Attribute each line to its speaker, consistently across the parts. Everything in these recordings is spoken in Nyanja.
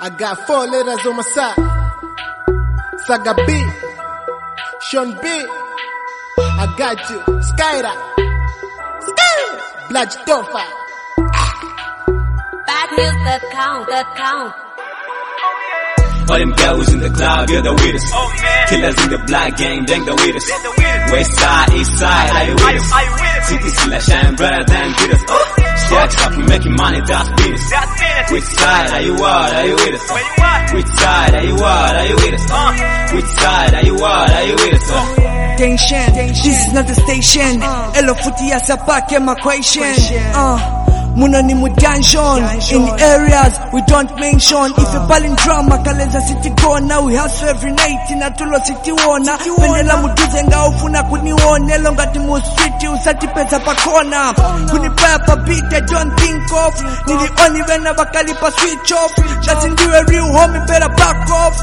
Speaker 1: I got 4 letters on my side. Saga B, Sean B, I got you. Skyra, Black Dofa.
Speaker 2: Badnews.com.
Speaker 3: All them girls in the club, you're the weirdest. Killers in the black gang, dang the weirdest. West side, east side, are you with us? City still shine brighter than glitters. Stacks up, we making money, that's business. Which side are you what? Are you with us? Which side are you what? Are you with us? Which side are you what? Are you with us?
Speaker 4: Tension, this is not the station. Elo futi ya sapake my question. Muna ni mu dungeon. In areas we don't mention. If you ball in drama, Kaleza city corner. We hustle every night in Atulo city warner. Pendela muduze nga ufuna kunione. Longa timu street usati pesa pa corner. Kunipaya pa beat I don't think of. Ni the only when bakalipa switch off. That's in you a real homie, better back off.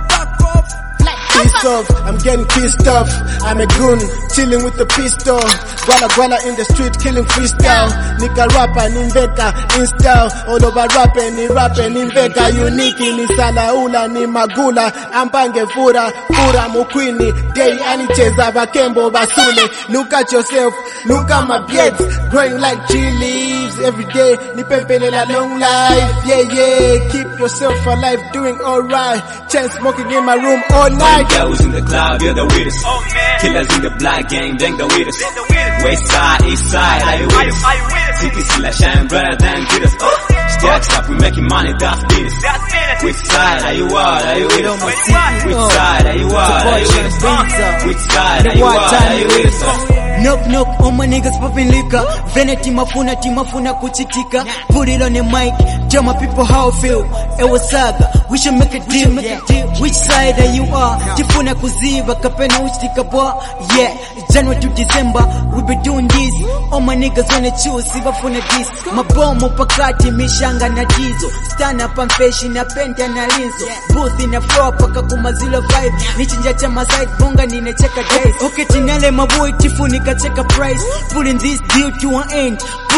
Speaker 1: Pissed off, I'm getting pissed off. I'm a goon, chilling with the pistol. Guala in the street, killing freestyle. Nika rapper, nimveka, install. All over rapping, ni rapping, nimveka. Unique, ni salaula, ni magula. Ampange fura mukwini. Day, anicheza, bakembo, basule. Look at yourself, look at my beards. Growing like tree leaves every day. Ni pempelela long life. Yeah, keep yourself alive, doing alright. Chain smoking in my room all night.
Speaker 3: Girls in the club, you're the weirdest. Killers in the black gang, dang the weirdest. West side, east side, are you with us? City still shine brighter than glitters. Stacks up, we making money, that's business. Which side are you what? Are you with us? Which side are you what? Are you with us? Which side are you what? Are you with us?
Speaker 4: Knock, all my niggas popping liquor. Vanity timafuna kuchitika. Put it on the mic, tell my people how I feel. Ewa saga, we should make a deal. Which side are you are? Tifuna kuziba, kapena uchtika boy. Yeah, January to December, we be doing this. All my niggas wanna choose, sibafuna this. Mabomu pakati, mishanga na dizo. Stand up and fashion na penta na linzo. Booth in a floor, paka kumazilo vibe. Nichinja chama side, bonga nine cheka days. Okay, tinale maboy, tifuni check a price, pulling this deal to an end,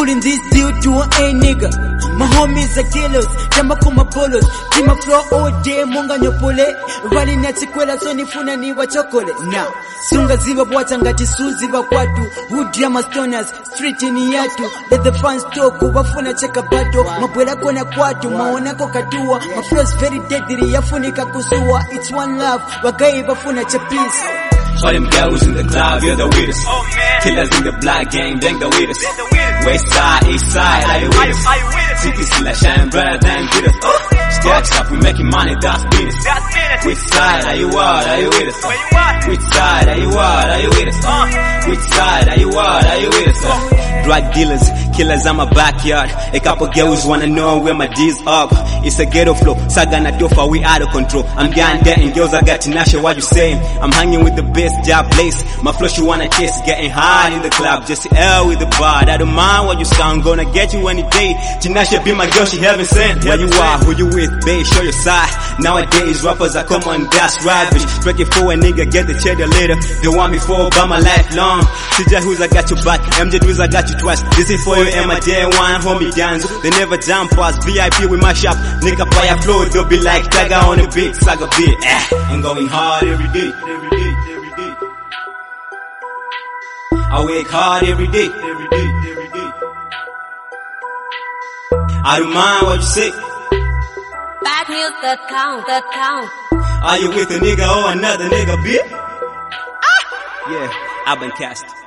Speaker 4: nigga. My homies are killers, jamba kuma polos, tima flow all day, munga nyopole, vali na chikwela so nifuna ni wa chocolate. Now, sunga ziva bwata ngati suziva kwatu, hood drama stoners, street ni yatu, let the fans talk, wafuna cheka bato, mabwela kona kwatu, maona kokatua, my flow's very deadly, yafunika kusua, it's one love, wagai wafuna cha peace.
Speaker 3: All them girls in the club, you're the weirdest. Killers in the black gang, dang the weirdest. West side, east side, are you with us? City still shine brighter than glitters. Stacks up, we making money, that's business. Which side are you what? Are you with us? Which side are you what? Are you with us? Which side are you what? Are you with us? Drug dealers, killers in my backyard. A couple girls wanna know where my D's up. It's a ghetto flow, saga na dofa, we out of control. I'm getting there and girls I got Tinashe, what you saying? I'm hanging with the best job place. My flow she wanna chase, getting high in the club. Just L with the bar, I don't mind what you sound, gonna get you any day. Tinashe be my girl, she heaven sent. Where you are, who you with, babe, show your side. Nowadays rappers are common, that's rubbish. Breaking for a nigga, get the cheddar later. They want me for by my lifelong. CJ who's I got your back, MJ Dweez I got you twice. This is for you and my day one, homie Danzo. They never jump past VIP with my shop. Nigga fire flow, they'll be like Tiger on the beat, Saga beat. I'm going hard every day. I work hard every day. I don't mind what you say.
Speaker 2: Badnews.com.
Speaker 3: Are you with a nigga or another nigga, bitch? Yeah, I've been cast.